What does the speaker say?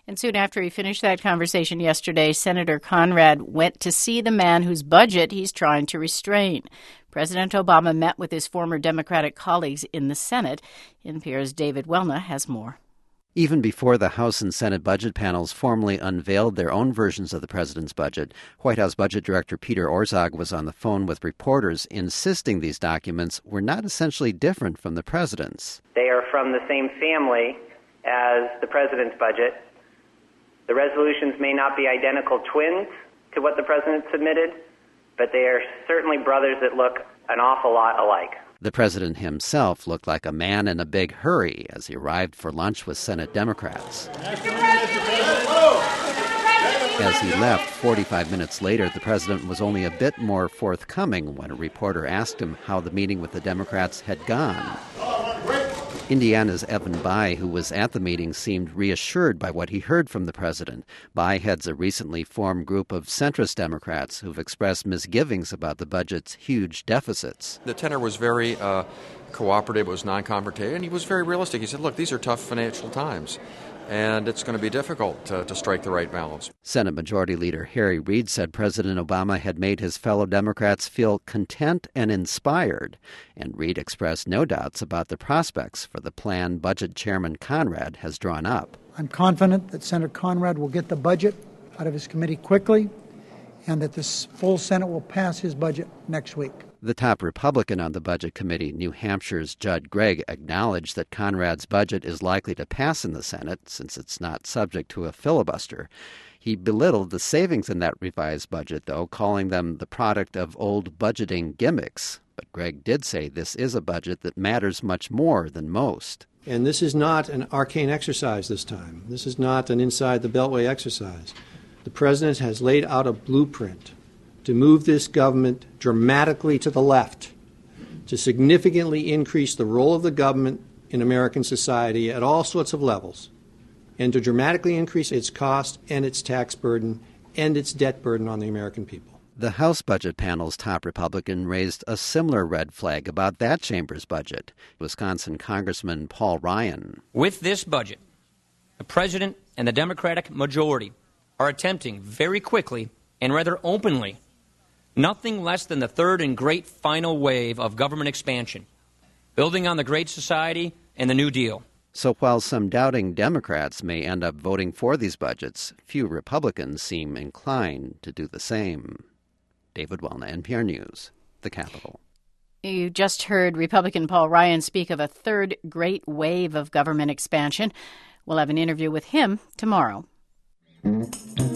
And soon after he finished that conversation yesterday, Senator Conrad went to see the man whose budget he's trying to restrain. President Obama met with his former Democratic colleagues in the Senate. NPR's David Welna has more. Even before the House and Senate budget panels formally unveiled their own versions of the president's budget, White House Budget Director Peter Orszag was on the phone with reporters insisting these documents were not essentially different from the president's. They are from the same family as the president's budget. The resolutions may not be identical twins to what the president submitted, but they are certainly brothers that look an awful lot alike. The president himself looked like a man in a big hurry as he arrived for lunch with Senate Democrats. As he left 45 minutes later, the president was only a bit more forthcoming when a reporter asked him how the meeting with the Democrats had gone. Indiana's Evan Bayh, who was at the meeting, seemed reassured by what he heard from the president. Bayh heads a recently formed group of centrist Democrats who've expressed misgivings about the budget's huge deficits. The tenor was very cooperative, it was non-confrontative, and he was very realistic. He said, look, these are tough financial times, and it's going to be difficult to strike the right balance. Senate Majority Leader Harry Reid said President Obama had made his fellow Democrats feel content and inspired, and Reid expressed no doubts about the prospects for the plan Budget Chairman Conrad has drawn up. I'm confident that Senator Conrad will get the budget out of his committee quickly and that this full Senate will pass his budget next week. The top Republican on the Budget Committee, New Hampshire's Judd Gregg, acknowledged that Conrad's budget is likely to pass in the Senate since it's not subject to a filibuster. He belittled the savings in that revised budget, though, calling them the product of old budgeting gimmicks. But Gregg did say this is a budget that matters much more than most. And this is not an arcane exercise this time. This is not an inside the Beltway exercise. The president has laid out a blueprint to move this government dramatically to the left, to significantly increase the role of the government in American society at all sorts of levels, and to dramatically increase its cost and its tax burden and its debt burden on the American people. The House Budget Panel's top Republican raised a similar red flag about that chamber's budget. Wisconsin Congressman Paul Ryan. With this budget, the president and the Democratic majority are attempting very quickly and rather openly nothing less than the third and great final wave of government expansion, building on the Great Society and the New Deal. So while some doubting Democrats may end up voting for these budgets, few Republicans seem inclined to do the same. David Welna, NPR News, the Capitol. You just heard Republican Paul Ryan speak of a third great wave of government expansion. We'll have an interview with him tomorrow.